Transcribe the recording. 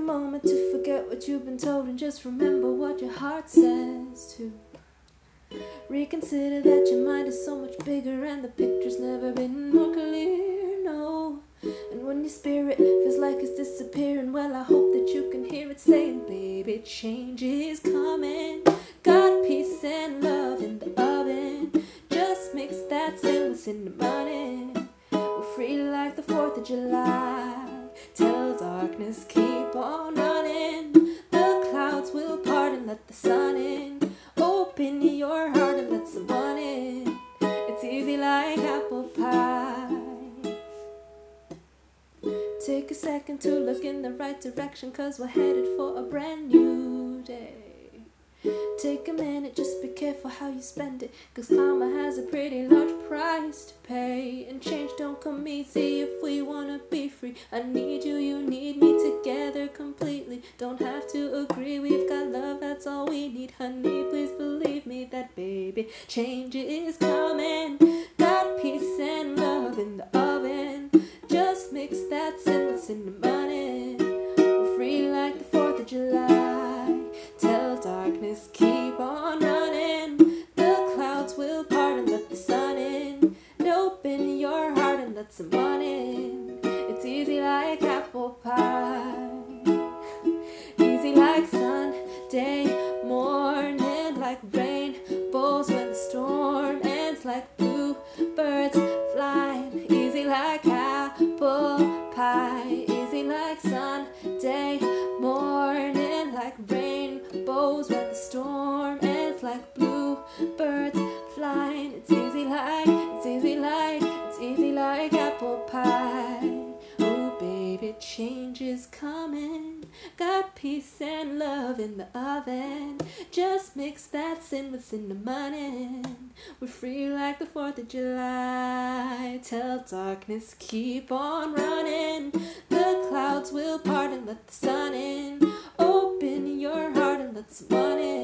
moment to forget what you've been told and just remember what your heart says too. Reconsider that your mind is so much bigger and the picture's never been more clear, no. And when your spirit feels like it's disappearing, well, I hope that you can hear it saying, baby, change is coming. Got peace and love in the oven. Just mix that sinless in the morning. We're free like the 4th of July. Till darkness keep on running. The clouds will part and let the sun in. Open your heart and let someone in. It's easy like apple pie. Take a second to look in the right direction, 'cause we're headed for a brand new day. Take a minute, just be careful how you spend it, 'cause karma has a pretty large price to pay. And change don't come easy if we wanna be free. I need you, you need me, together completely. Don't have to agree, we've got love, that's all we need. Honey, please believe me that, baby, change is coming. Got peace and love in the oven. Just mix that sinless in the morning. We're free like the 4th of July. Till darkness keep on running. The clouds will part and let the sun in. And open your heart and let someone in. It's easy like apple pie. Easy like Sunday morning. Like rainbows when the storm ends. Like blue birds flying. Easy like apple pie. Easy like Sunday morning. Like rainbows when the storm ends. Like blue birds flying. It's easy like apple pie. Oh baby, change is coming. Got peace and love in the oven. Just mix that sinless in the morning. We're free like the 4th of July. Till darkness keep on running. The clouds will part and let the sun in. Open your heart and let someone in.